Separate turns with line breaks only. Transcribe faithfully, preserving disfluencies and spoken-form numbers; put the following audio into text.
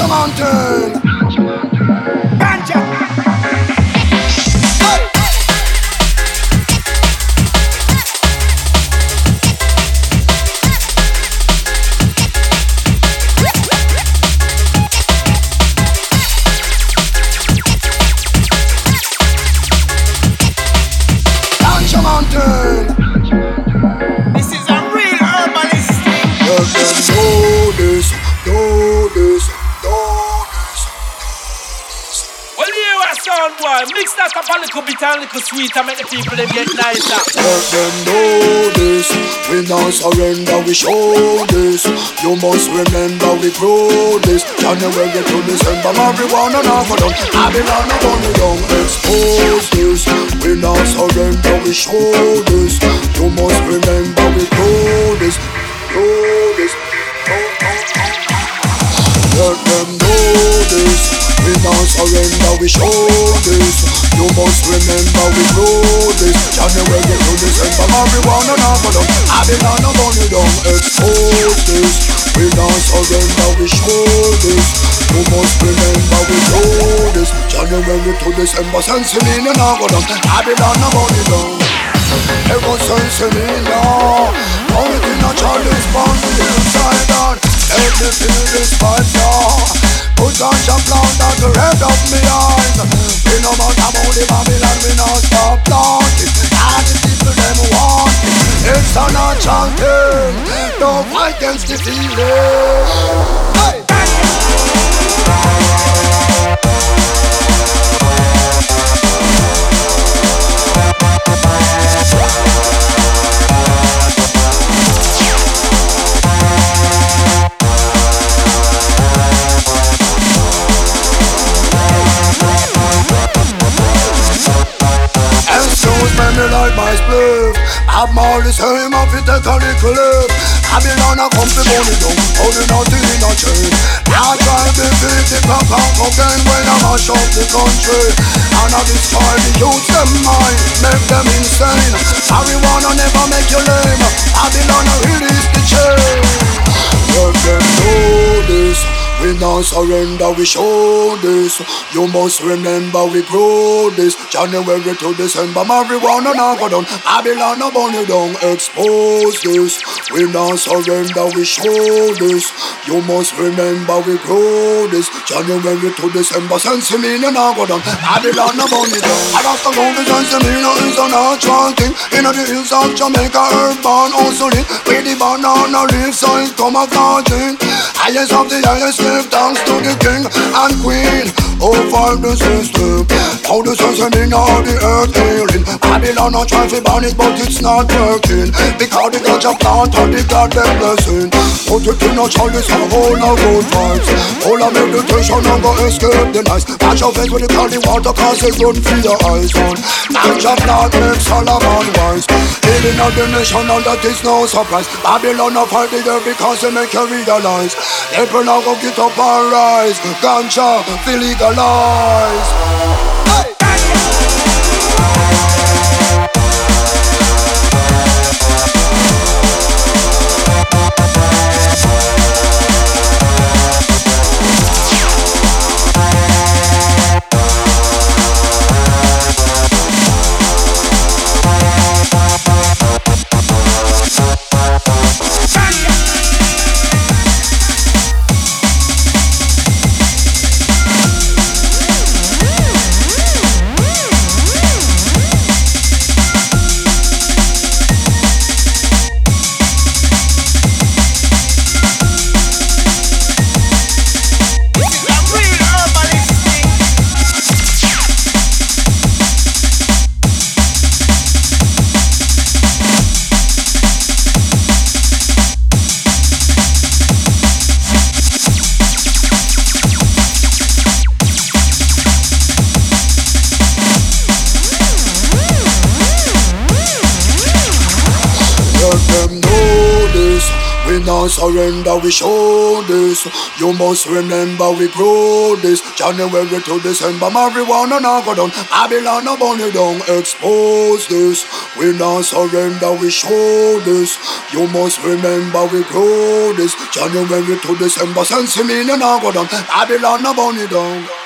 Ganja Mountain. Ganja. Hey. Ganja Mountain.
This is a real herbalist thing.
Let them know this, know this, know this.
Well, you are sound boy. Mix that up a little bit and a little sweet and make the people them get nicer.
Let them know this. We not surrender, we show this. You must remember we grow this. January to December, marijuana now for them. Babylon now gonna young expose this. We not surrender, we show this. You must remember we grow this. Grow this. Let them know this. We not surrender, we show this. You must remember we grow this. January to December, marijuana now for them. Babylon now gonna young expose this. We not surrender, we show this. You must remember we grow this. January to December, Sensimina now for them. Babylon now gonna young. Ever Sensimina, only thing a child is born to the inside out. Let me feel this vibe now. Put on some plant at the red of me eyes. We know about about the Babylon, we not stop planting. All the people them want it. It's a natural thing. Don't fight against the feeling. Hey! Me like my spliff. I'm all the same, I fit take a little lip. Babylon a come to money down, holding out the inner chain. I try to beat the crack and cocaine when I mash up the country. And I destroy the youth, them mind, make them insane. Marijuana never make you lame. Babylon a release the chain. Let them know this. We not surrender, we show this. You must remember we grow this. January to December, marijuana now go down. Babylon now burn you down, expose this. We not surrender, we show this. You must remember we grow this. January to December, Sensimina now go down. Babylon now burn you down. I got to go to Sensimina is a natural thing. In the hills of Jamaica, urban also lit. With the banana leaves, so it come a virgin. Highest of the highest. Give thanks to the king and queen over the system. How the sun's in all the earth healing. Babylon not trying to ban it, but it's not working. Because the ganja plant and the goddamn blessing. Put it in a chalice and hold our good vibes. All our meditation and go escape the nights. Wash your face with the cloudy water cause it's good for your eyes on. Ganja plant makes all of our wise. Healing of the nation and that is no surprise. Babylon not fight the earth because they make you realize. People now go get up and rise. Ganja be legalized. Hey! not surrender, we show this. You must remember we grow this. January to December, marijuana now go down. Babylon now burn it down. Expose this. We not surrender, we show this. You must remember we grow this. January to December, sense me now go down. Babylon now burn it down.